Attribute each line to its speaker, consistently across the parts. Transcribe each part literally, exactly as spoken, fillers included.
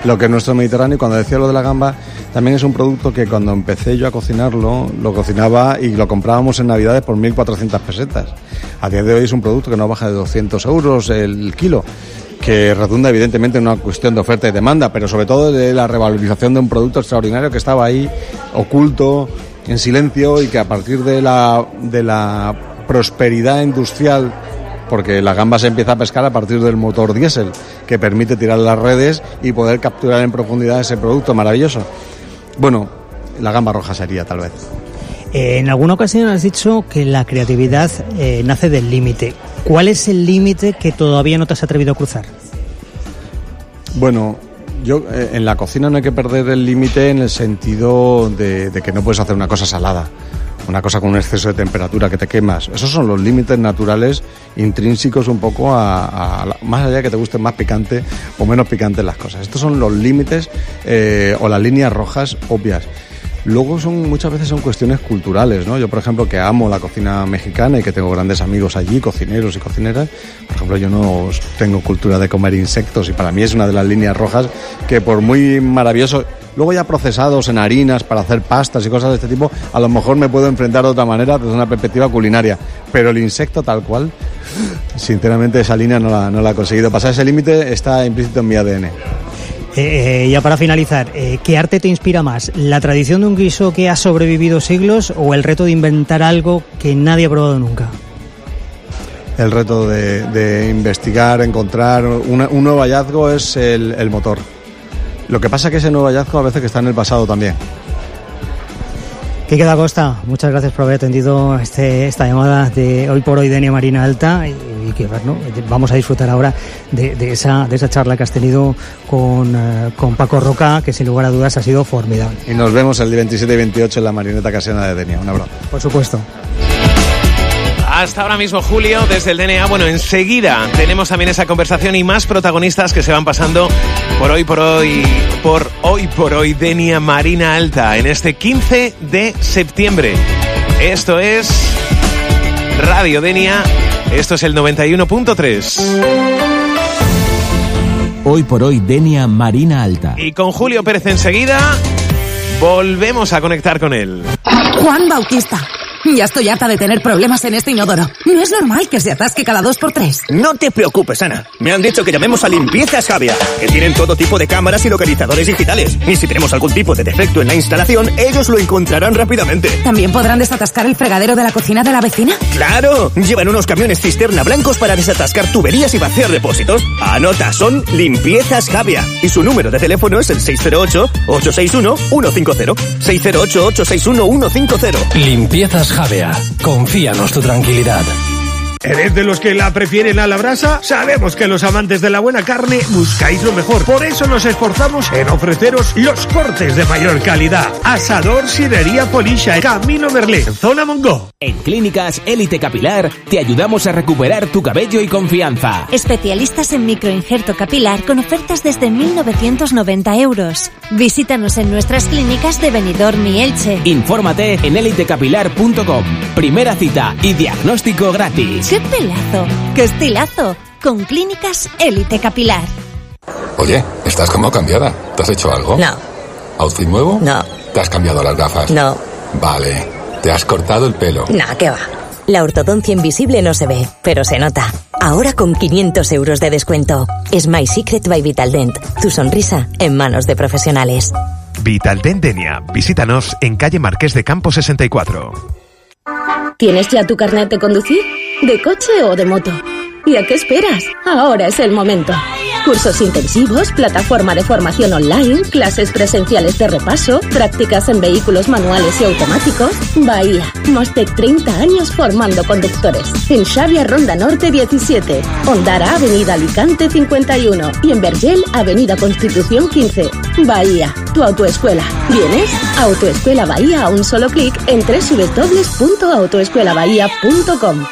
Speaker 1: lo que es nuestro Mediterráneo. Y cuando decía lo de la gamba, también es un producto que cuando empecé yo a cocinarlo, lo cocinaba y lo comprábamos en Navidades por mil cuatrocientas pesetas. A día de hoy es un producto que no baja de doscientos euros el kilo, que redunda evidentemente en una cuestión de oferta y demanda, pero sobre todo de la revalorización de un producto extraordinario que estaba ahí, oculto, en silencio, y que a partir de la, de la prosperidad industrial, porque la gamba se empieza a pescar a partir del motor diésel, que permite tirar las redes y poder capturar en profundidad ese producto maravilloso. Bueno, la gamba roja sería, tal vez.
Speaker 2: Eh, en alguna ocasión has dicho que la creatividad eh, nace del límite. ¿Cuál es el límite que todavía no te has atrevido a cruzar?
Speaker 1: Bueno, yo eh, en la cocina no hay que perder el límite en el sentido de, de que no puedes hacer una cosa salada, una cosa con un exceso de temperatura que te quemas. Esos son los límites naturales intrínsecos un poco a, a, a más allá de que te gusten más picante o menos picantes las cosas. Estos son los límites eh, o las líneas rojas obvias. Luego son muchas veces son cuestiones culturales, ¿no? Yo, por ejemplo, que amo la cocina mexicana y que tengo grandes amigos allí, cocineros y cocineras, por ejemplo, yo no tengo cultura de comer insectos y para mí es una de las líneas rojas que, por muy maravilloso, luego ya procesados en harinas para hacer pastas y cosas de este tipo, a lo mejor me puedo enfrentar de otra manera desde una perspectiva culinaria, pero el insecto tal cual, sinceramente esa línea no la, no la he conseguido pasar. Ese límite está implícito en mi A D N.
Speaker 2: Eh, ya para finalizar, eh, ¿qué arte te inspira más? ¿La tradición de un guiso que ha sobrevivido siglos o el reto de inventar algo que nadie ha probado nunca?
Speaker 1: El reto de, de investigar, encontrar una, un nuevo hallazgo es el, el motor. Lo que pasa es que ese nuevo hallazgo a veces que está en el pasado también.
Speaker 2: Quique da Costa, muchas gracias por haber atendido este, esta llamada de Hoy por Hoy Denia Marina Alta y, y que bueno, vamos a disfrutar ahora de, de, esa, de esa charla que has tenido con, uh, con Paco Roca, que sin lugar a dudas ha sido formidable.
Speaker 1: Y nos vemos el día veintisiete y veintiocho en la Marineta Casera de Denia. Un abrazo.
Speaker 2: Por supuesto.
Speaker 3: Hasta ahora mismo, Julio, desde el D N A. Bueno, enseguida tenemos también esa conversación y más protagonistas que se van pasando por hoy por hoy, por hoy por hoy Denia Marina Alta en este quince de septiembre. Esto es Radio Denia, esto es el noventa y uno punto tres.
Speaker 4: Hoy por hoy Denia Marina Alta.
Speaker 3: Y con Julio Pérez enseguida volvemos a conectar con él.
Speaker 5: Juan Bautista. Ya estoy harta de tener problemas en este inodoro. No es normal que se atasque cada dos por tres.
Speaker 6: No te preocupes, Ana. Me han dicho que llamemos a Limpiezas Javia, que tienen todo tipo de cámaras y localizadores digitales. Y si tenemos algún tipo de defecto en la instalación, ellos lo encontrarán rápidamente.
Speaker 5: ¿También podrán desatascar el fregadero de la cocina de la vecina?
Speaker 6: ¡Claro! Llevan unos camiones cisterna blancos para desatascar tuberías y vaciar depósitos. Anota, son Limpiezas Javia. Y su número de teléfono es el seis cero ocho, ocho seis uno, uno cinco cero. seis cero ocho, ocho seis uno, uno cinco cero.
Speaker 7: Limpiezas Javea. Confíanos tu tranquilidad.
Speaker 8: ¿Eres de los que la prefieren a la brasa? Sabemos que los amantes de la buena carne buscáis lo mejor. Por eso nos esforzamos en ofreceros los cortes de mayor calidad. Asador Sidería Polisha, Camino Merlé, Zona Mongo.
Speaker 4: En Clínicas Élite Capilar te ayudamos a recuperar tu cabello y confianza.
Speaker 9: Especialistas en microinjerto capilar con ofertas desde mil novecientos noventa euros. Visítanos en nuestras clínicas de Benidorm y Elche.
Speaker 4: Infórmate en élite capilar punto com. Primera cita y diagnóstico gratis.
Speaker 9: ¡Qué pelazo! ¡Qué estilazo! Con Clínicas Élite Capilar.
Speaker 10: Oye, estás como cambiada. ¿Te has hecho algo?
Speaker 11: No.
Speaker 10: ¿Outfit nuevo?
Speaker 11: No.
Speaker 10: ¿Te has cambiado las gafas?
Speaker 11: No.
Speaker 10: Vale. ¿Te has cortado el pelo?
Speaker 11: No, ¿qué va? La ortodoncia invisible no se ve, pero se nota. Ahora con quinientos euros de descuento. Es My Secret by Vitaldent. Tu sonrisa en manos de profesionales.
Speaker 12: Vitaldent Denia. Visítanos en calle Marqués de Campo sesenta y cuatro.
Speaker 13: ¿Tienes ya tu carnet de conducir? ¿De coche o de moto? ¿Y a qué esperas? Ahora es el momento. Cursos intensivos, plataforma de formación online, clases presenciales de repaso, prácticas en vehículos manuales y automáticos. Bahía, más de treinta años formando conductores. En Xavia Ronda Norte diecisiete, Ondara Avenida Alicante cincuenta y uno y en Vergel Avenida Constitución quince. Bahía, tu autoescuela. ¿Vienes? Autoescuela Bahía a un solo clic en doble u doble u doble u punto autoescuela bahía punto com.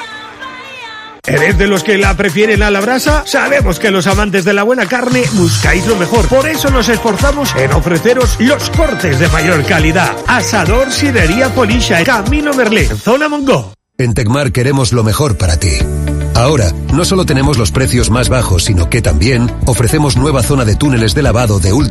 Speaker 8: ¿Eres de los que la prefieren a la brasa? Sabemos que los amantes de la buena carne buscáis lo mejor. Por eso nos esforzamos en ofreceros los cortes de mayor calidad. Asador Sidería Polisha, Camino Merlé, Zona Mongo.
Speaker 14: En Tecmar queremos lo mejor para ti. Ahora, no solo tenemos los precios más bajos, sino que también ofrecemos nueva zona de túneles de lavado de última